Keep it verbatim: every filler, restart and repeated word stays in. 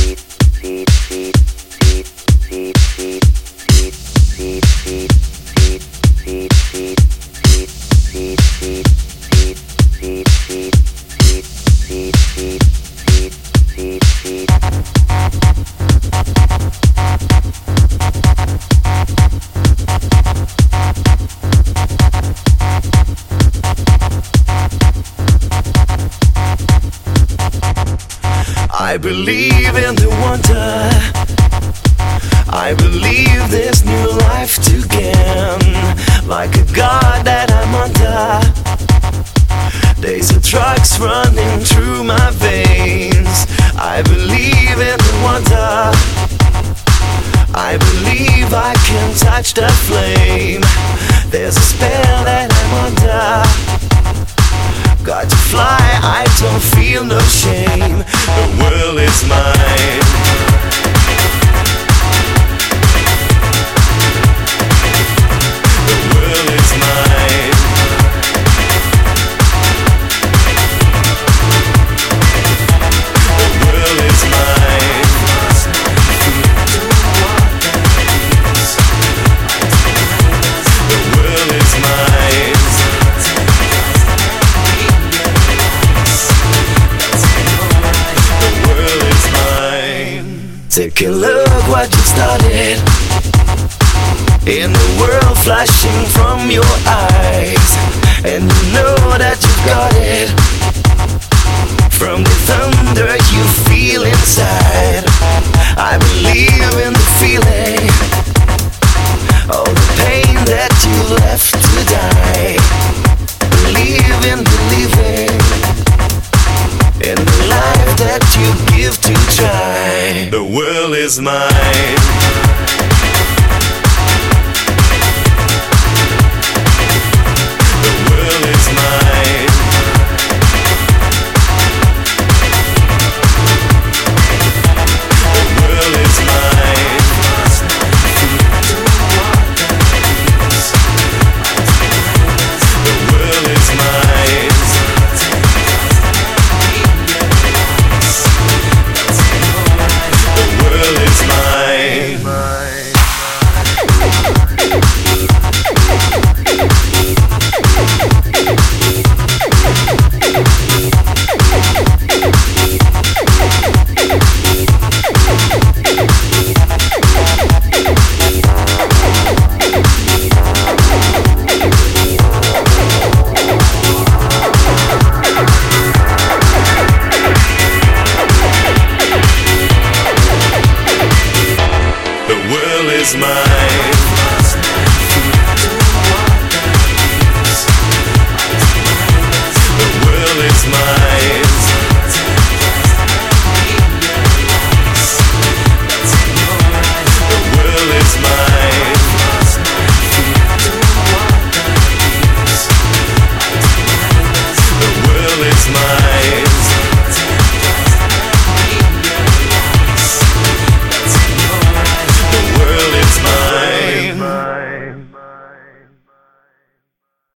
I believe in the wonder. I believe there's new life to gain. Like a god that I'm under. There's a drugs running through my veins. I believe in the wonder. I believe I can touch the flame. There's a spell that I'm under. Got to fly, I don't feel no shame. The world is mine. The world is mine. The world is mine. The world is mine. Take a look what you started. In the world flashing from your eyes, and you know that you got it. From the thunder you feel inside, I believe in the feeling. All the pain that you left to die. Believe in believing in the life that you give to try. The world is mine. The world is mine. The world is mine. The world is mine. The world is mine. The world is mine.